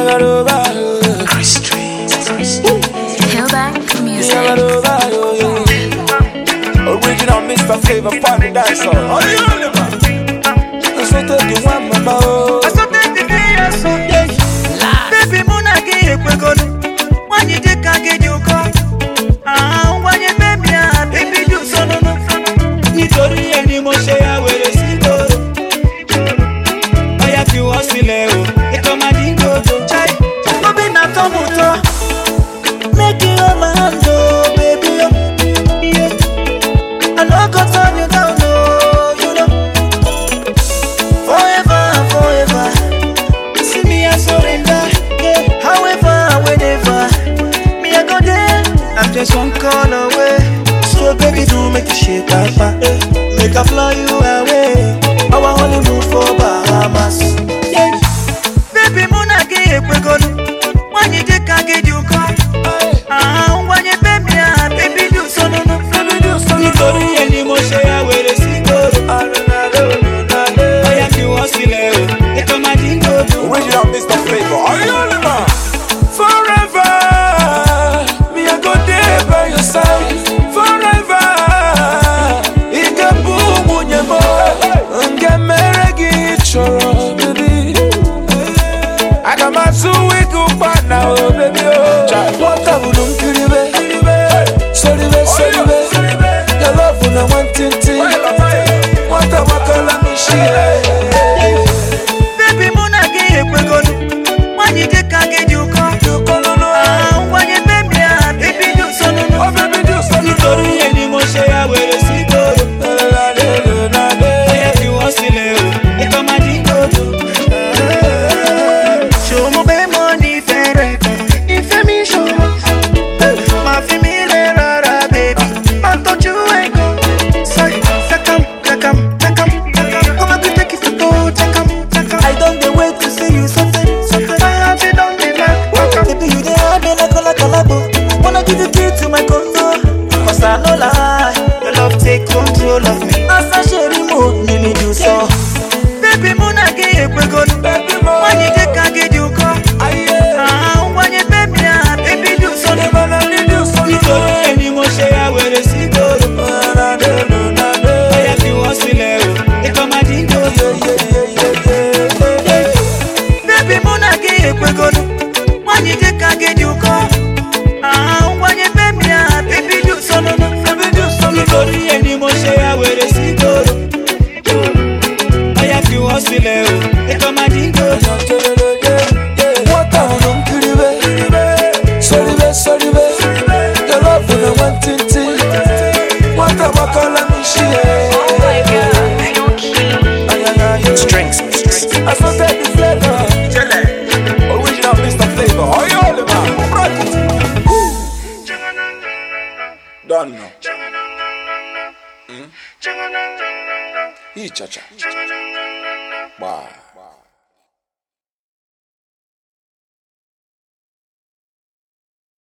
Hillback Music. Original Mr. Flavor Party Dancer. Oh, you know man. I saw that you want my bow. I saw that the day I saw that. Baby, Mona gave a good. When you take a get you come. When you baby, you so no. Nitori any more share where you see go. I have you all sileo. It come a dingo to chai. No be na tomuto. Make you all my hand, oh baby. Yeah. I know go turn you down, oh, you know. Forever, forever. See me I surrender. Yeah. However, whenever. Me I go there. I'm just one call away. So baby, do make you shake that back. Make I fly you away. Our honeymoon for Bahamas. Yeah. Baby, Mona give a good. When you take a get you come. When you baby, do so no. Baby, do so no. Nitori any more share where they see go. I have you all sileo. It come a dingo. Original Mr. Flavor. Are you on the man? Forever. Me I go there by your side. Forever. Ikabu munyemo. Ngemeregi choro, baby. I got my 2 week up now, baby. What have you done, Kiribe? Sorry, your love when I want it. What have I call me? Baby, Mona gave a good. When you take a get you come. When you baby, do so no. Oh, baby, do so no. Nitori any more share where you see go. I have you all sileo. It come a dingo. Show me be money fair. If me show my family rara baby. I thought you ain't go. Say, come. Come on, take it to go. Come. I don't wait to see you something. My heart it don't be like. Baby, you the hard me like a colabo. Wanna give you key to my condo. Cause I know lie. Your love take control of me. As I share remote, me do so. Baby, Mona gave a good. When you take a get you come. When you baby, do so. Nitori any more share where they see go. I have you all sileo. It come a dingo. Baby, Mona gave a good. When you take a get you come. When you baby, do so no. Nitori any more share where they see go. I have you all sileo. It come a dingo. What have you done, Kiribe? Sorry, your love when I want it. What have I call me? Oh my god, so cute. Strings. I saw that the flavor. Original Mr. Flavor. Oh, you all the man. Done now. Cha-cha. Bye.